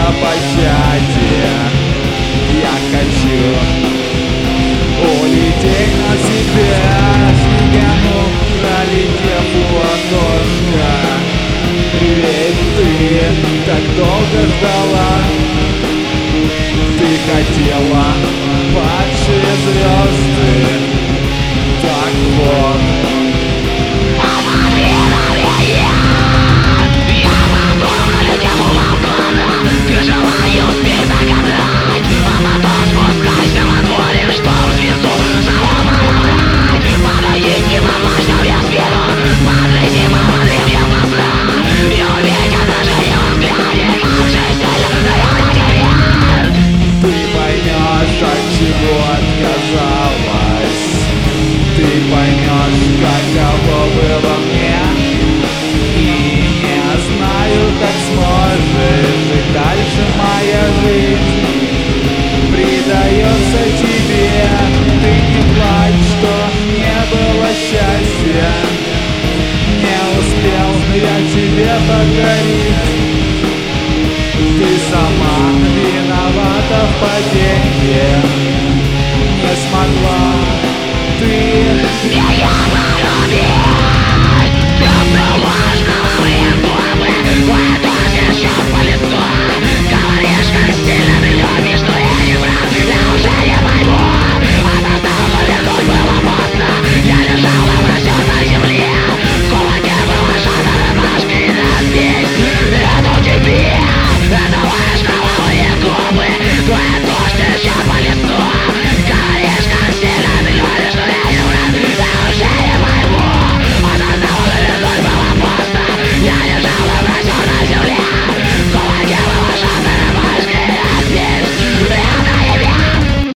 о пощаде. Я хочу улететь навсегда, снегом пролетев в окошко. Ведь ты так долго ждала, ты хотела падшие звезды. Так вот, чего отказалась, ты поймешь, каково было мне. И не знаю, как сможешь жить дальше, моя жизнь предается тебе. Ты не плачь, что не было счастья, не успел я тебе подарить. Ты сама виновата в падении, не смогла ты меня полюбить.